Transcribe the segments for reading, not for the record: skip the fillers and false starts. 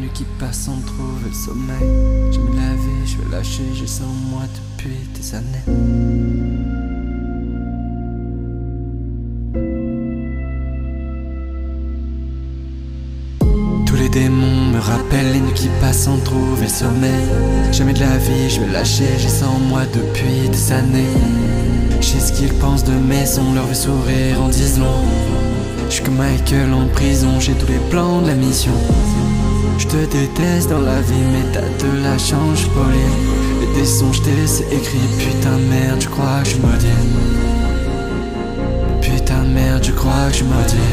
nuit qui passe sans trouver le sommeil. J'ai mis la vie, je vais lâcher, j'ai ça en moi depuis des années. Tous les démons me rappellent les nuits qui passent sans trouver le sommeil. Jamais de la vie, je vais lâcher, j'ai ça en moi depuis des années. Je sais ce qu'ils pensent de mes sons, leur vue sourire en disent long. Je suis comme Michael en prison, j'ai tous les plans de la mission. Je te déteste dans la vie, mais t'as de la chance, j'suis poli. Et des sons, je t'ai laissé écrit, putain merde, je crois que je suis maudit. Putain merde, je crois que je suis maudit.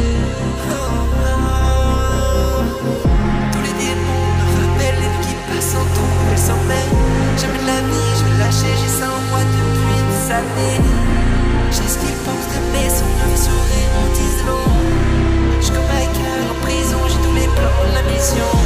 Tous les démons me rappellent les nuits qui passent sans trouver le sommeil. Jamais de la vie, je vais lâcher, j'ai ça en moi depuis des années. Je sais ce qu'ils pensent de mes sons, leur sourire en disent long. Je suis comme Michael en prison, j'ai tous les plans de la mission.